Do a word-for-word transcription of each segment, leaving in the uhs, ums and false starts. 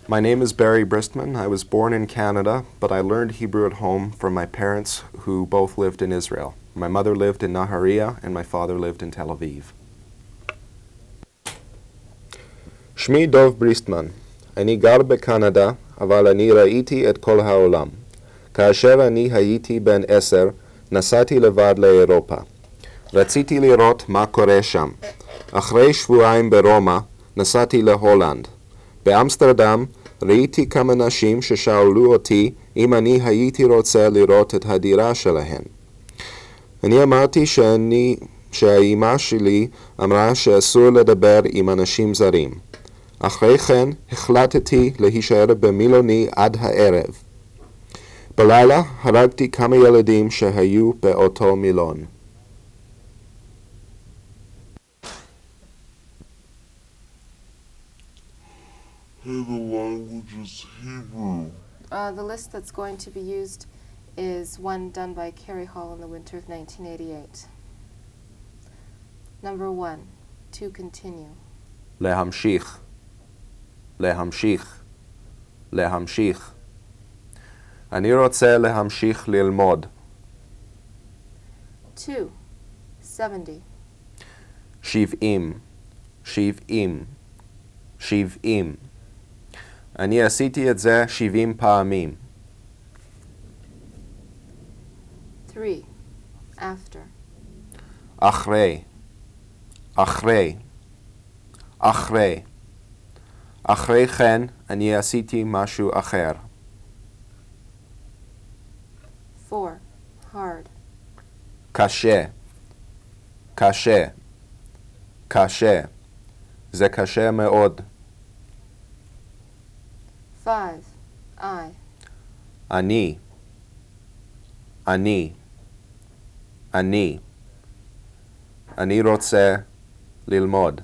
My name is Barry Bristman. I was born in Canada, but I learned Hebrew at home from my parents who both lived in Israel. My mother lived in Nahariya and my father lived in Tel Aviv. שמי דוב בריסטמן. אני גר בקנדה, אבל אני ראיתי את כל העולם. כאשר אני הייתי בן עשר, נסעתי לבד לאירופה. רציתי לראות מה קורה שם. אחרי שבועיים ברומא, נסעתי להולנד. באמסטרדם ראיתי כמה נשים ששאלו אותי אם אני הייתי רוצה לראות את הדירה שלהן. אני אמרתי שאני, שהאימא שלי אמרה שאסור לדבר עם אנשים זרים. אחרי כן החלטתי להישאר במילוני עד הערב. בלילה הרגתי כמה ילדים שהיו באותו מילון. Hey, the language is Hebrew. Uh, the list that's going to be used is one done by Carrie Hall in the winter of nineteen eighty-eight. Number one, to continue. להמשיך, להמשיך, להמשיך. אני רוצה להמשיך ללמוד. Two, seventy. שבעים, שבעים, שבעים. אני עשיתי את זה שבעים פעמים. Three, after. אחרי, אחרי, אחרי. אחרי כן אני עשיתי משהו אחר. Four, hard. קשה, קשה, קשה. זה קשה מאוד. Five, I. אני, אני, אני. אני רוצה ללמוד.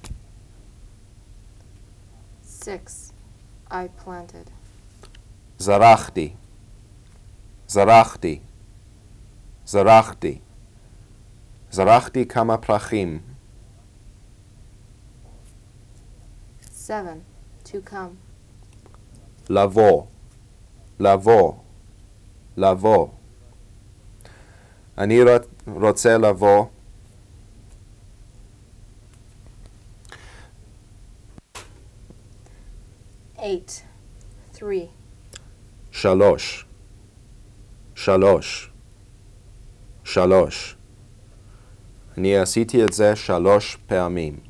Six, I planted. זרחתי, זרחתי, זרחתי. זרחתי כמה פרחים. Seven, to come. לבוא, לבוא, לבוא. אני רוצה לבוא. Eight, three. שלוש, שלוש, שלוש. אני עשיתי את זה שלוש פעמים.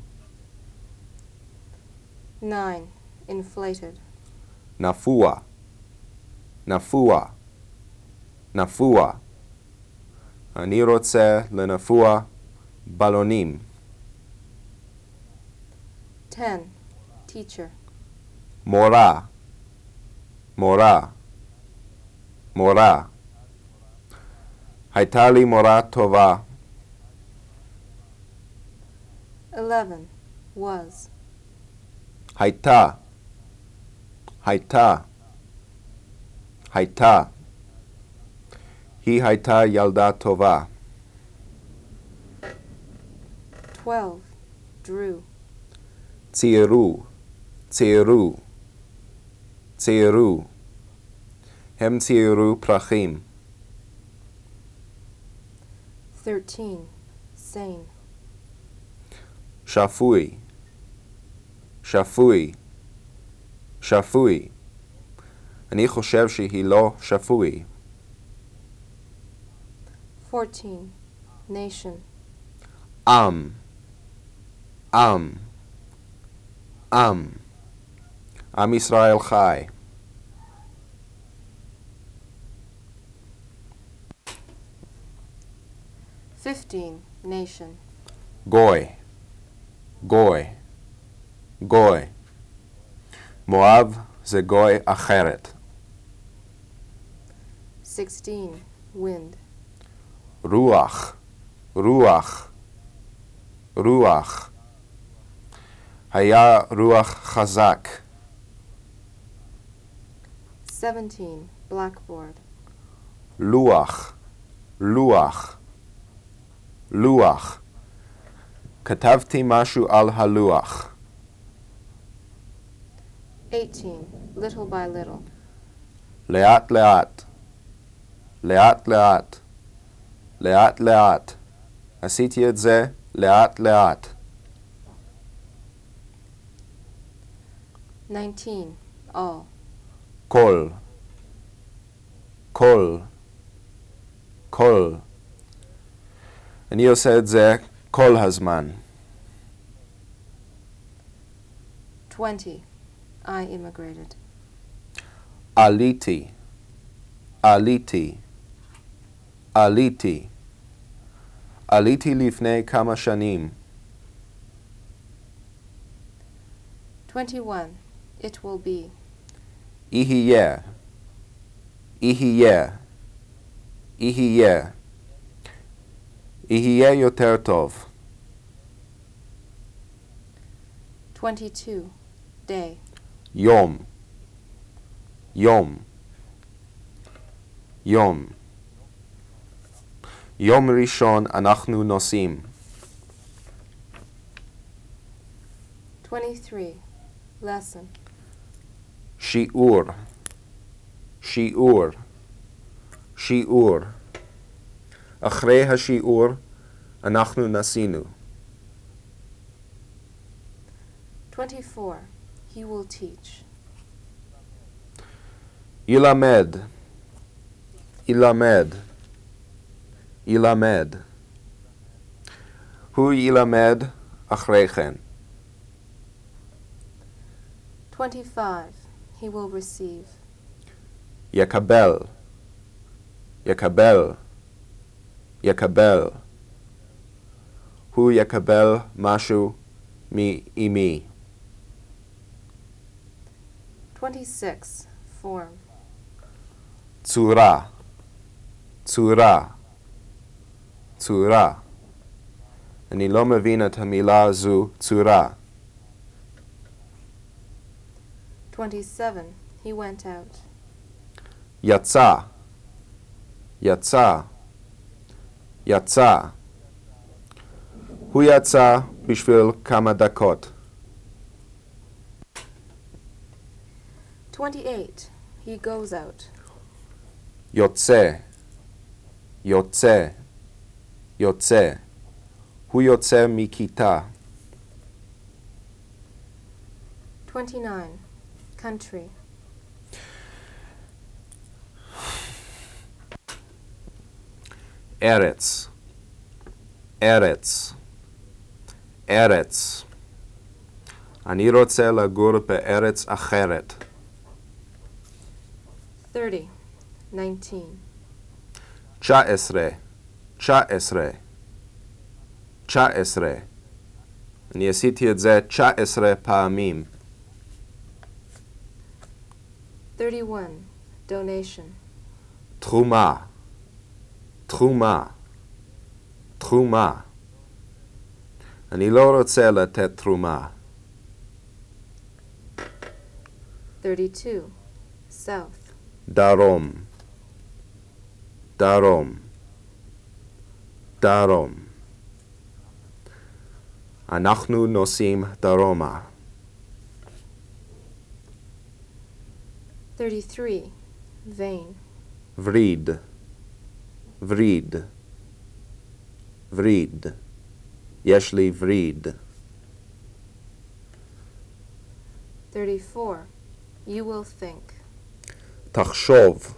Nine, inflated. נפוע, נפוע, נפוע. אני רוצה לנפוע בלונים. Ten, teacher. מורה, מורה, מורה. הייתה לי מורה טובה. Eleven, was. הייתה, הייתה, הייתה. היא הייתה ילדה טובה. Twelve, drew. ציירו, ציירו, ציירו. הם ציירו פרחים. Thirteen, sane. שפוי, שפוי, שפוי. אני חושב שהיא לא שפוי. Fourteen, nation. עם, עם, עם. עם ישראל חי. Fifteen, nation. גוי, גוי, גוי. מואב זה גוי אחרת. Sixteen, wind. רוח, רוח, רוח. היה רוח חזק. Seventeen, blackboard. לוח, לוח, לוח. כתבתי משהו על הלוח. eighteen. Little by little. לאט לאט, לאט לאט, לאט לאט. עשיתי את זה לאט לאט. nineteen. All. כל, כל, כל. אני עושה את זה כל הזמן. twenty. I immigrated. עליתי, עליתי, עליתי. עליתי לפני כמה שנים. twenty-one. It will be. יהיה, יהיה, יהיה. יהיה יותר טוב. twenty-two. Day. יום, יום, יום. יום ראשון אנחנו נוסעים. twenty-three. Lesson. שיעור, שיעור, שיעור. אחרי השיעור אנחנו נסענו. twenty-four. He will teach. ילמד, ילמד, ילמד. הוא ילמד אחרי כן. twenty-five. He will receive. יקבל, יקבל, יקבל. הוא יקבל משהו מאמי. twenty-six. Form. צורה, צורה, צורה. אני לא מבין את המילה הזו, צורה. twenty-seven. He went out. יצא, יצא, יצא. הוא יצא בשביל כמה דקות. twenty-eight. He goes out. יוצא, יוצא, יוצא. הוא יוצא מכיתה. twenty-nine. Country. ארץ, ארץ, ארץ. אני רוצה לגור בארץ אחרת. thirty. nineteen. תשע עשרה, תשע עשרה, תשע עשרה. אני עשיתי את זה תשע עשרה פעמים. thirty-one. Donation. תרומה, תרומה, תרומה. אני לא רוצה לתת תרומה. thirty-two. South. דרום, דרום, דרום. אנחנו נוסעים דרומה. thirty-three. Vein. וריד, וריד, וריד. יש לי וריד. thirty-four. You will think. תחשוב,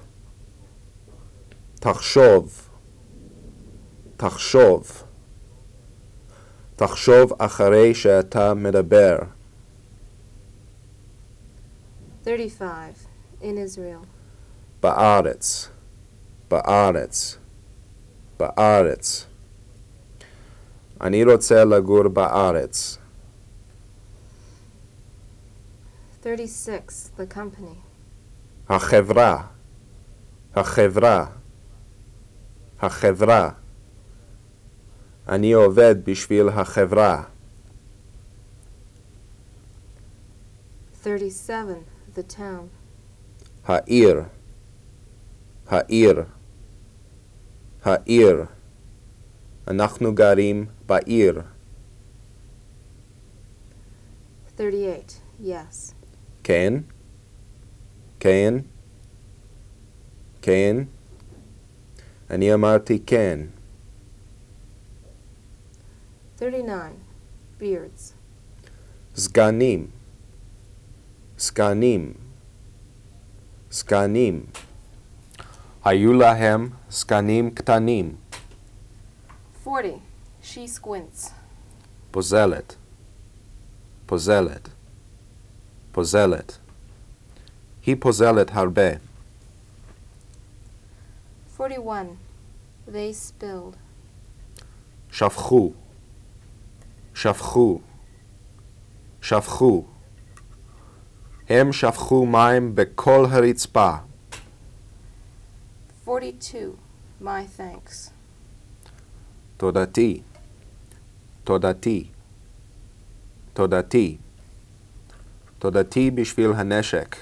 תחשוב, תחשוב. תחשוב אחרי שאתה מדבר. thirty-five. In Israel. בארץ, בארץ, בארץ. אני רוצה לגור בארץ. thirty-six. The company. החברה, החברה, החברה. אני עובד בשביל החברה. thirty-seven. The town. העיר, העיר, העיר. אנחנו גרים בעיר. thirty-eight. Yes. כן, כן, כן. אני אמרתי כן. thirty-nine. Beards. סגנים, סגנים, סגנים. היו להם סגנים קטנים. forty. She squints. פוזלת, פוזלת, פוזלת. היא פוזלת הרבה. forty-one. They spilled. שפכו, שפכו, שפכו. הם שפכו מים בכל הרצפה. forty-two. My thanks. תודתי, תודתי, תודתי. תודתי בשביל הנשק.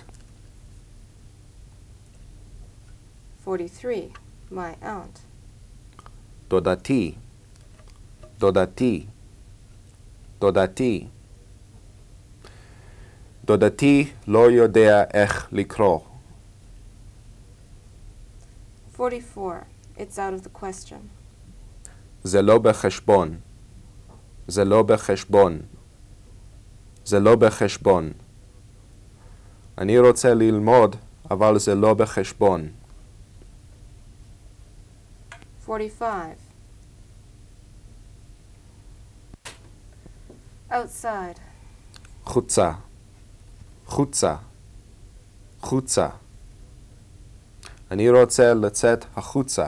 forty-three. My aunt. דודתי, דודתי, דודתי. דודתי לא יודע איך לקרוא. forty-four. It's out of the question. זה לא בחשבון. זה לא בחשבון. זה לא בחשבון. אני רוצה ללמוד, אבל זה לא בחשבון. forty-five. Outside. חוצה, חוצה, חוצה. אני רוצה לצאת החוצה.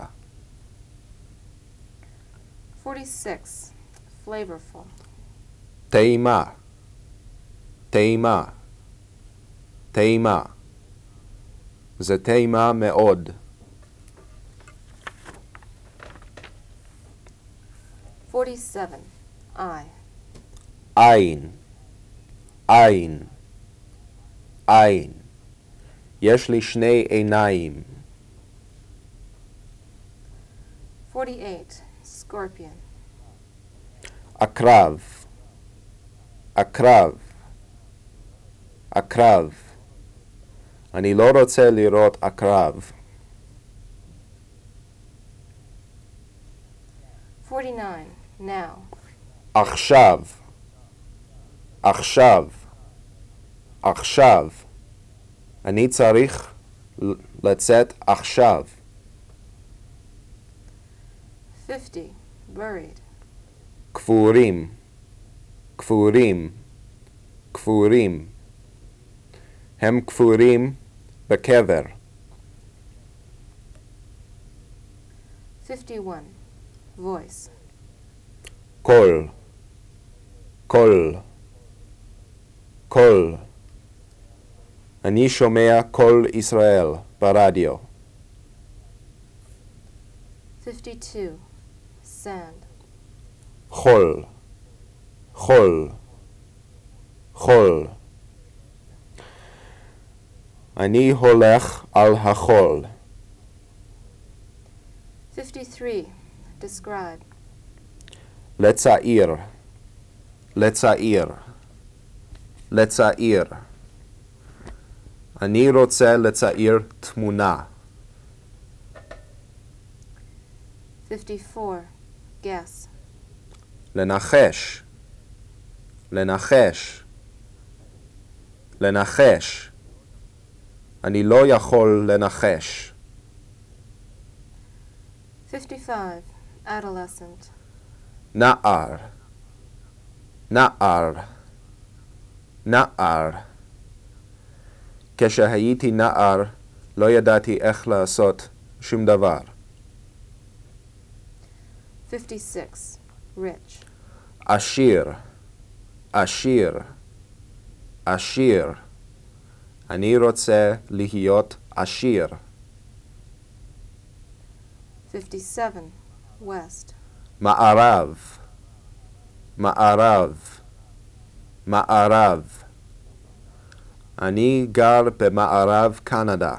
forty-six. Flavorful. טעימה, טעימה, טעימה. זה טעימה מאוד. forty-seven. I. עין, עין, עין. יש לי שני עיניים. forty-eight. Scorpion. עקרב, עקרב, עקרב. אני לא רוצה לראות עקרב. forty-nine. Now. עכשיו, עכשיו, עכשיו. אני צריך לצאת עכשיו. fifty. Buried. קבורים, קבורים, קבורים. הם קבורים בקבר. fifty-one. Voice. קול, קול, קול. אני שומע קול ישראל ברדיו. fifty-two. Sand. חול, חול, חול. אני הולך על החול. fifty-three. Describe. לצעיר, לצעיר, לצעיר. אני רוצה לצעיר תמונה. fifty-four. Guess. לנחש, לנחש, לנחש. אני לא יכול לנחש. fifty-five. Adolescent. נער, נער, נער. כשהייתי נער לא ידעתי איך לעשות שום דבר. fifty-six. Rich. עשיר, עשיר, עשיר. אני רוצה להיות עשיר. fifty-seven. West. מערב, מערב, מערב. אני גר במערב קנדה.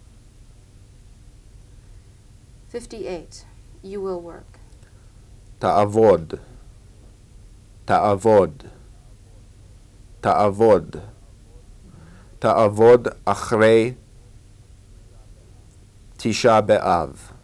fifty-eight. You will work. תעבוד, תעבוד, תעבוד. תעבוד אחרי תשעה באב.